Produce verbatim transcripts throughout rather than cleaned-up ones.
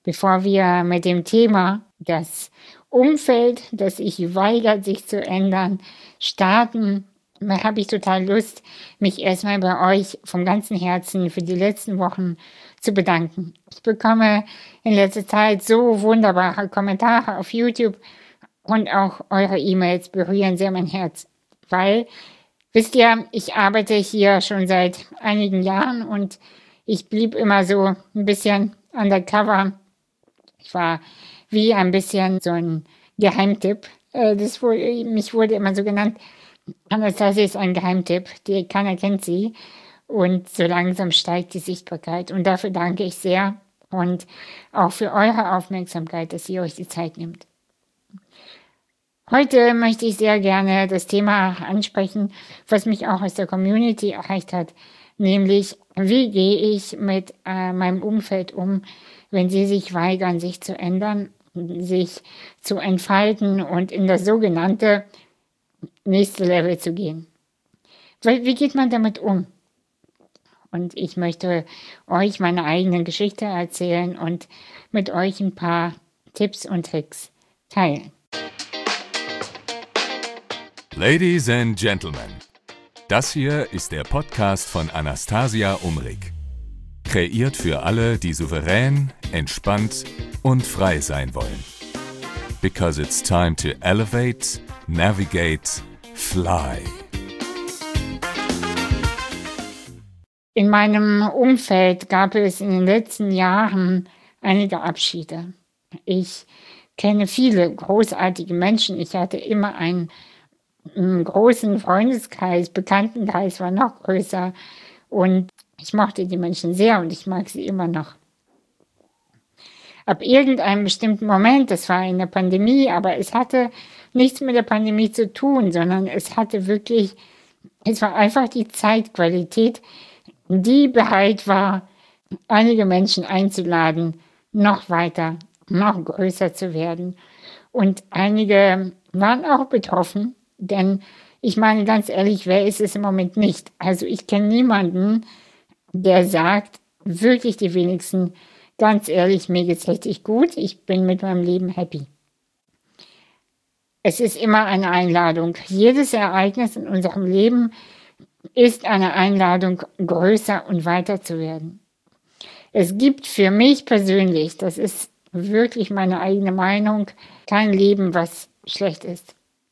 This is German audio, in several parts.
Bevor wir mit dem Thema, das Umfeld, das sich weigert, sich zu ändern, starten, habe ich total Lust, mich erstmal bei euch vom ganzen Herzen für die letzten Wochen zu bedanken. Ich bekomme in letzter Zeit so wunderbare Kommentare auf YouTube und auch eure E-Mails berühren sehr mein Herz, weil, wisst ihr, ich arbeite hier schon seit einigen Jahren und ich blieb immer so ein bisschen undercover. Ich war wie ein bisschen so ein Geheimtipp. Äh, das wurde, mich wurde immer so genannt. Anastasia ist ein Geheimtipp, die keiner kennt sie. Und so langsam steigt die Sichtbarkeit. Und dafür danke ich sehr. Und auch für eure Aufmerksamkeit, dass ihr euch die Zeit nehmt. Heute möchte ich sehr gerne das Thema ansprechen, was mich auch aus der Community erreicht hat. Nämlich, wie gehe ich mit äh, meinem Umfeld um, wenn sie sich weigern, sich zu ändern, sich zu entfalten und in das sogenannte nächste Level zu gehen. Wie geht man damit um? Und ich möchte euch meine eigene Geschichte erzählen und mit euch ein paar Tipps und Tricks teilen. Ladies and Gentlemen, das hier ist der Podcast von Anastasia Umrig. Kreiert für alle, die souverän, entspannt und frei sein wollen. Because it's time to elevate, navigate, fly. In meinem Umfeld gab es in den letzten Jahren einige Abschiede. Ich kenne viele großartige Menschen. Ich hatte immer einen, einen großen Freundeskreis, Bekanntenkreis war noch größer und ich mochte die Menschen sehr und ich mag sie immer noch. Ab irgendeinem bestimmten Moment, das war in der Pandemie, aber es hatte nichts mit der Pandemie zu tun, sondern es hatte wirklich, es war einfach die Zeitqualität, die bereit war, einige Menschen einzuladen, noch weiter, noch größer zu werden. Und einige waren auch betroffen, denn ich meine ganz ehrlich, wer ist es im Moment nicht? Also ich kenne niemanden, der sagt, wirklich die wenigsten, ganz ehrlich, mir geht's richtig gut, ich bin mit meinem Leben happy. Es ist immer eine Einladung. Jedes Ereignis in unserem Leben ist eine Einladung, größer und weiter zu werden. Es gibt für mich persönlich, das ist wirklich meine eigene Meinung, kein Leben, was schlecht ist.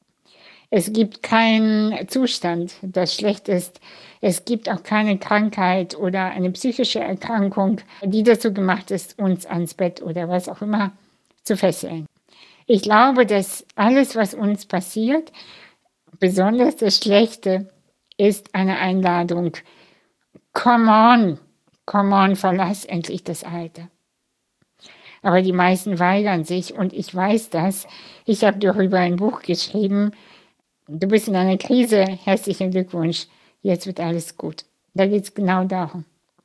Es gibt keinen Zustand, das schlecht ist. Es gibt auch keine Krankheit oder eine psychische Erkrankung, die dazu gemacht ist, uns ans Bett oder was auch immer zu fesseln. Ich glaube, dass alles, was uns passiert, besonders das Schlechte, ist eine Einladung. Come on, come on, verlass endlich das Alte. Aber die meisten weigern sich und ich weiß das. Ich habe darüber ein Buch geschrieben. Du bist in einer Krise, herzlichen Glückwunsch, jetzt wird alles gut. Da geht es genau darum.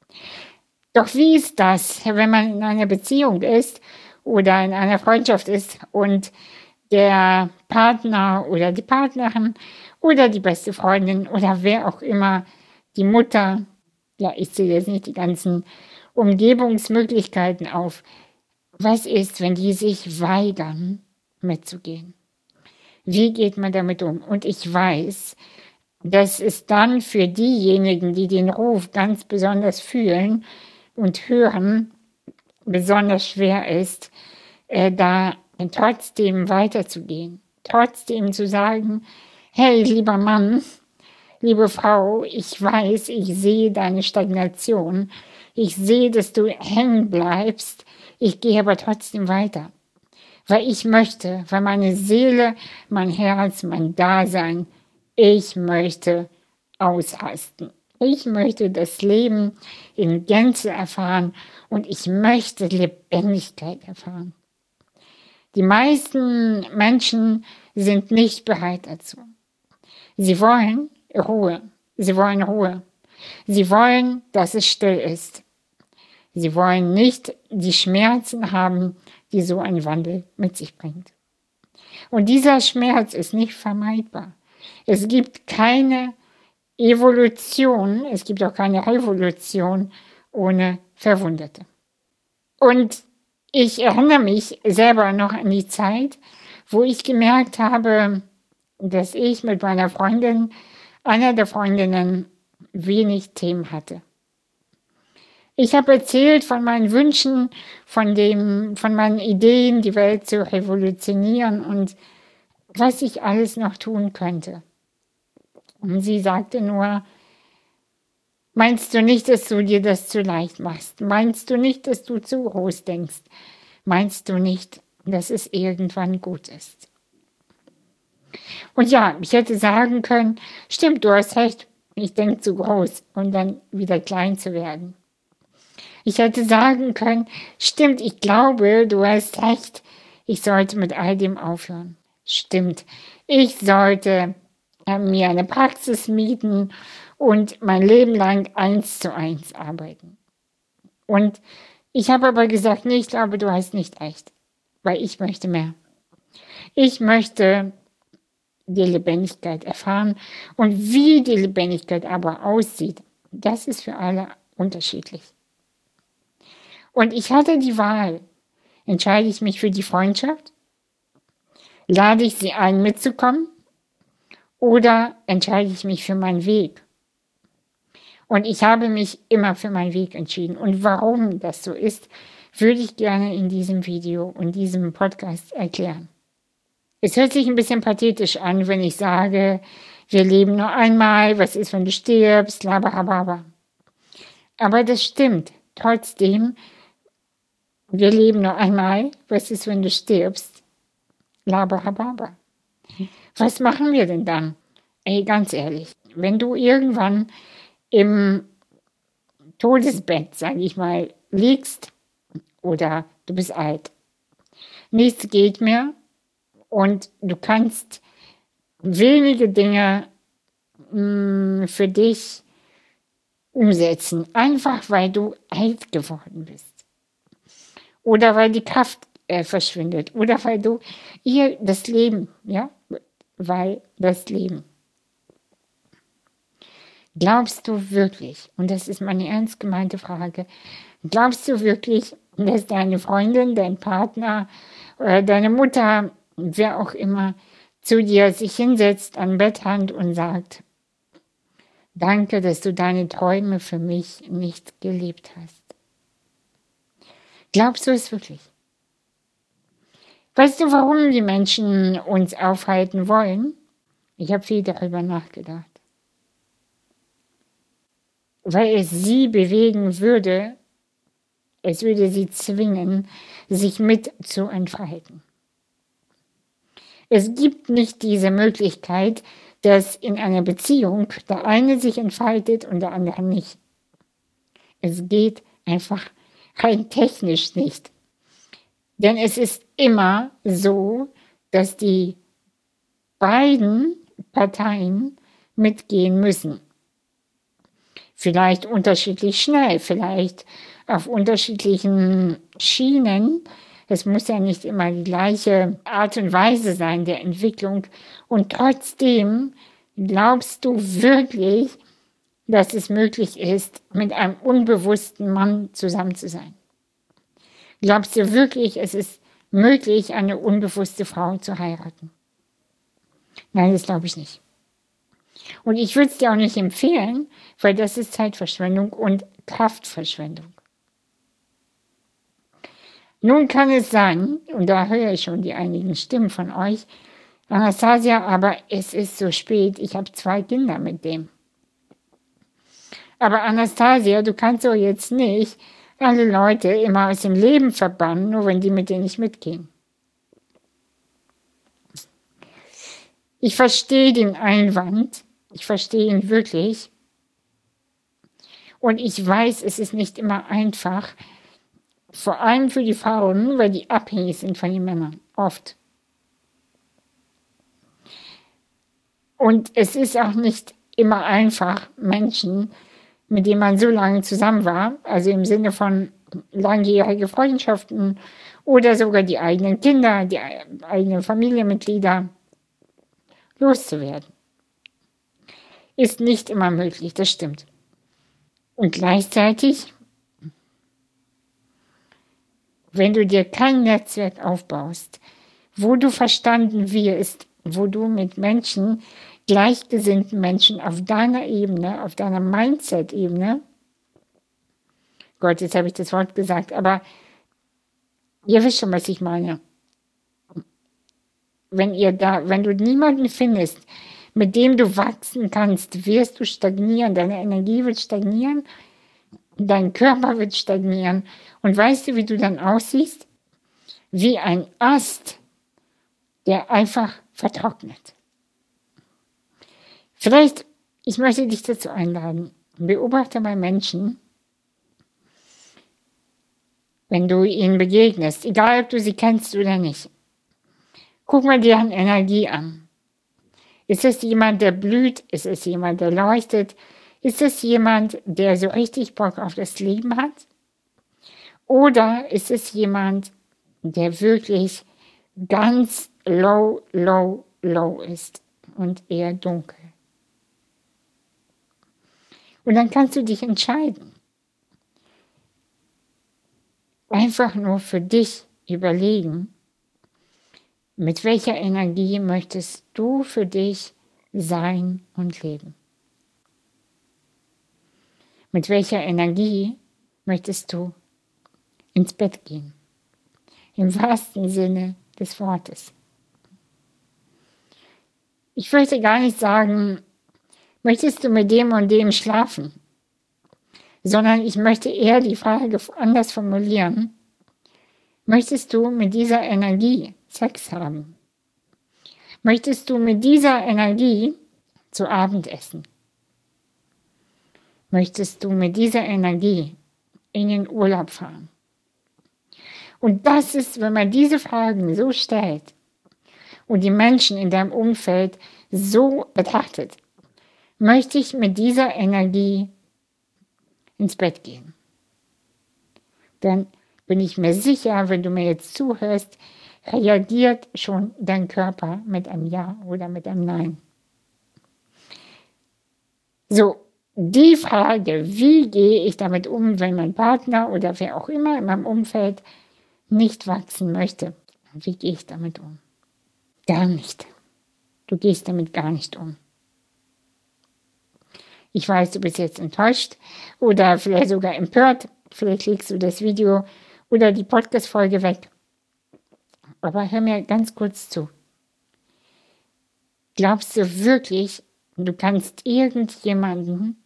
Doch wie ist das, wenn man in einer Beziehung ist oder in einer Freundschaft ist und der Partner oder die Partnerin oder die beste Freundin oder wer auch immer, die Mutter, ja, ich zähle jetzt nicht die ganzen Umgebungsmöglichkeiten auf. Was ist, wenn die sich weigern, mitzugehen? Wie geht man damit um? Und ich weiß, dass es dann für diejenigen, die den Ruf ganz besonders fühlen und hören, besonders schwer ist, äh, da trotzdem weiterzugehen. Trotzdem zu sagen, hey, lieber Mann, liebe Frau, ich weiß, ich sehe deine Stagnation. Ich sehe, dass du hängen bleibst. Ich gehe aber trotzdem weiter. Weil ich möchte, weil meine Seele, mein Herz, mein Dasein, ich möchte ausrasten. Ich möchte das Leben in Gänze erfahren und ich möchte Lebendigkeit erfahren. Die meisten Menschen sind nicht bereit dazu. Sie wollen Ruhe. Sie wollen Ruhe. Sie wollen, dass es still ist. Sie wollen nicht die Schmerzen haben, die so ein Wandel mit sich bringt. Und dieser Schmerz ist nicht vermeidbar. Es gibt keine Evolution, es gibt auch keine Revolution ohne Verwundete. Und Ich erinnere mich selber noch an die Zeit, wo ich gemerkt habe, dass ich mit meiner Freundin, einer der Freundinnen, wenig Themen hatte. Ich habe erzählt von meinen Wünschen, von, dem, von meinen Ideen, die Welt zu revolutionieren und was ich alles noch tun könnte. Und sie sagte nur, meinst du nicht, dass du dir das zu leicht machst? Meinst du nicht, dass du zu groß denkst? Meinst du nicht, dass es irgendwann gut ist? Und ja, ich hätte sagen können, stimmt, du hast recht, ich denke zu groß und dann wieder klein zu werden. Ich hätte sagen können, stimmt, ich glaube, du hast recht, ich sollte mit all dem aufhören. Stimmt, ich sollte äh, mir eine Praxis mieten und mein Leben lang eins zu eins arbeiten. Und ich habe aber gesagt, nee, ich glaube, du hast nicht recht, weil ich möchte mehr. Ich möchte die Lebendigkeit erfahren und wie die Lebendigkeit aber aussieht, das ist für alle unterschiedlich. Und ich hatte die Wahl, entscheide ich mich für die Freundschaft, lade ich sie ein mitzukommen oder entscheide ich mich für meinen Weg. Und ich habe mich immer für meinen Weg entschieden. Und warum das so ist, würde ich gerne in diesem Video und diesem Podcast erklären. Es hört sich ein bisschen pathetisch an, wenn ich sage, wir leben nur einmal, was ist, wenn du stirbst, laberababa. Aber das stimmt. Trotzdem, wir leben nur einmal, was ist, wenn du stirbst, laberababa. Was machen wir denn dann? Ey, ganz ehrlich, wenn du irgendwann im Todesbett, sage ich mal, liegst oder du bist alt, nichts geht mehr und du kannst wenige Dinge mh, für dich umsetzen, einfach weil du alt geworden bist oder weil die Kraft äh, verschwindet oder weil du ihr das Leben, ja, weil das Leben. Glaubst du wirklich, und das ist meine ernst gemeinte Frage, glaubst du wirklich, dass deine Freundin, dein Partner oder deine Mutter, wer auch immer, zu dir sich hinsetzt an Bettrand und sagt, danke, dass du deine Träume für mich nicht gelebt hast? Glaubst du es wirklich? Weißt du, warum die Menschen uns aufhalten wollen? Ich habe viel darüber nachgedacht. Weil es sie bewegen würde, es würde sie zwingen, sich mit zu entfalten. Es gibt nicht diese Möglichkeit, dass in einer Beziehung der eine sich entfaltet und der andere nicht. Es geht einfach rein technisch nicht. Denn es ist immer so, dass die beiden Parteien mitgehen müssen. Vielleicht unterschiedlich schnell, vielleicht auf unterschiedlichen Schienen. Es muss ja nicht immer die gleiche Art und Weise sein der Entwicklung. Und trotzdem glaubst du wirklich, dass es möglich ist, mit einem unbewussten Mann zusammen zu sein? Glaubst du wirklich, es ist möglich, eine unbewusste Frau zu heiraten? Nein, das glaube ich nicht. Und ich würde es dir auch nicht empfehlen, weil das ist Zeitverschwendung und Kraftverschwendung. Nun kann es sein, und da höre ich schon die einigen Stimmen von euch, Anastasia, aber es ist so spät, ich habe zwei Kinder mit dem. Aber Anastasia, du kannst doch jetzt nicht alle Leute immer aus dem Leben verbannen, nur wenn die mit denen nicht mitgehen. Ich verstehe den Einwand, ich verstehe ihn wirklich. Und ich weiß, es ist nicht immer einfach, vor allem für die Frauen, weil die abhängig sind von den Männern, oft. Und es ist auch nicht immer einfach, Menschen, mit denen man so lange zusammen war, also im Sinne von langjährige Freundschaften oder sogar die eigenen Kinder, die eigenen Familienmitglieder, loszuwerden. Ist nicht immer möglich, das stimmt. Und gleichzeitig wenn du dir kein Netzwerk aufbaust, wo du verstanden wirst, wo du mit Menschen, gleichgesinnten Menschen auf deiner Ebene, auf deiner Mindset-Ebene, Gott, jetzt habe ich das Wort gesagt, aber ihr wisst schon, was ich meine. Wenn ihr da, wenn du niemanden findest, mit dem du wachsen kannst, wirst du stagnieren, deine Energie wird stagnieren, dein Körper wird stagnieren. Und weißt du, wie du dann aussiehst? Wie ein Ast, der einfach vertrocknet. Vielleicht, ich möchte dich dazu einladen, beobachte mal Menschen, wenn du ihnen begegnest, egal ob du sie kennst oder nicht. Guck mal deren Energie an. Ist es jemand, der blüht? Ist es jemand, der leuchtet? Ist es jemand, der so richtig Bock auf das Leben hat? Oder ist es jemand, der wirklich ganz low, low, low ist und eher dunkel? Und dann kannst du dich entscheiden. Einfach nur für dich überlegen, mit welcher Energie möchtest du für dich sein und leben? Mit welcher Energie möchtest du ins Bett gehen? Im wahrsten Sinne des Wortes. Ich möchte gar nicht sagen, möchtest du mit dem und dem schlafen? Sondern ich möchte eher die Frage anders formulieren. Möchtest du mit dieser Energie Sex haben? Möchtest du mit dieser Energie zu Abend essen? Möchtest du mit dieser Energie in den Urlaub fahren? Und das ist, wenn man diese Fragen so stellt und die Menschen in deinem Umfeld so betrachtet, möchte ich mit dieser Energie ins Bett gehen. Dann bin ich mir sicher, wenn du mir jetzt zuhörst, reagiert schon dein Körper mit einem Ja oder mit einem Nein. So, die Frage, wie gehe ich damit um, wenn mein Partner oder wer auch immer in meinem Umfeld nicht wachsen möchte, wie gehe ich damit um? Gar nicht. Du gehst damit gar nicht um. Ich weiß, du bist jetzt enttäuscht oder vielleicht sogar empört. Vielleicht legst du das Video oder die Podcast-Folge weg. Aber hör mir ganz kurz zu. Glaubst du wirklich, du kannst irgendjemanden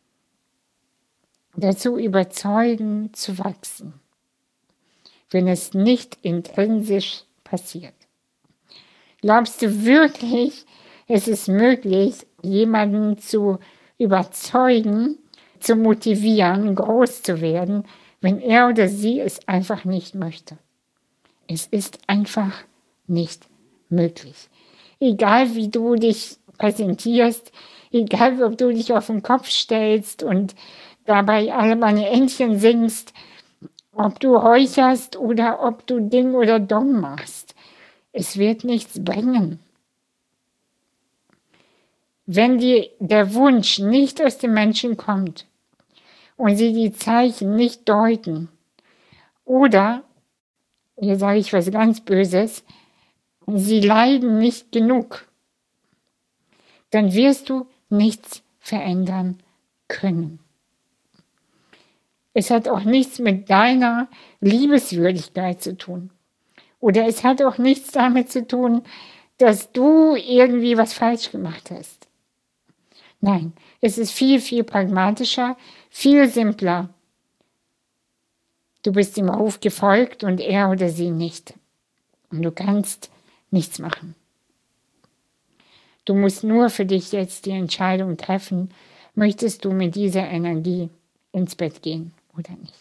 dazu überzeugen, zu wachsen, wenn es nicht intrinsisch passiert? Glaubst du wirklich, es ist möglich, jemanden zu überzeugen, zu motivieren, groß zu werden, wenn er oder sie es einfach nicht möchte? Es ist einfach nicht möglich. Egal wie du dich präsentierst, egal ob du dich auf den Kopf stellst und dabei alle meine Entchen singst, ob du räucherst oder ob du Ding oder Dong machst. Es wird nichts bringen. Wenn dir der Wunsch nicht aus dem Menschen kommt und sie die Zeichen nicht deuten oder, hier sage ich was ganz Böses, sie leiden nicht genug, dann wirst du nichts verändern können. Es hat auch nichts mit deiner Liebeswürdigkeit zu tun. Oder es hat auch nichts damit zu tun, dass du irgendwie was falsch gemacht hast. Nein, es ist viel, viel pragmatischer, viel simpler. Du bist dem Ruf gefolgt und er oder sie nicht. Und du kannst nichts machen. Du musst nur für dich jetzt die Entscheidung treffen, möchtest du mit dieser Energie ins Bett gehen oder nicht.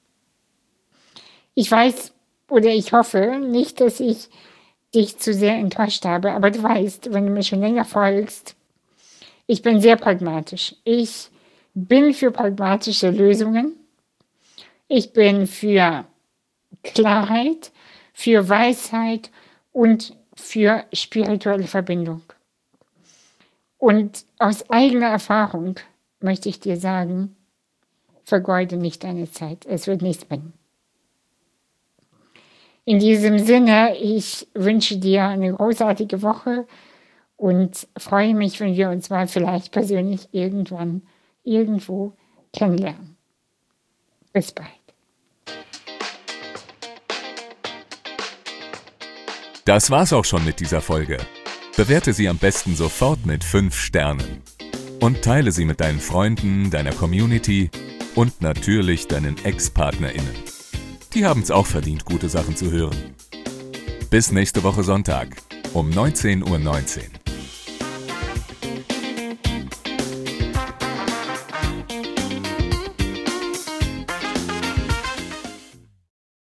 Ich weiß oder ich hoffe nicht, dass ich dich zu sehr enttäuscht habe, aber du weißt, wenn du mir schon länger folgst, ich bin sehr pragmatisch. Ich bin für pragmatische Lösungen. Ich bin für Klarheit, für Weisheit und für spirituelle Verbindung. Und aus eigener Erfahrung möchte ich dir sagen, vergeude nicht deine Zeit. Es wird nichts bringen. In diesem Sinne, ich wünsche dir eine großartige Woche und freue mich, wenn wir uns mal vielleicht persönlich irgendwann irgendwo kennenlernen. Bis bald. Das war's auch schon mit dieser Folge. Bewerte sie am besten sofort mit fünf Sternen. Und teile sie mit deinen Freunden, deiner Community und natürlich deinen Ex-PartnerInnen. Die haben's auch verdient, gute Sachen zu hören. Bis nächste Woche Sonntag um neunzehn Uhr neunzehn.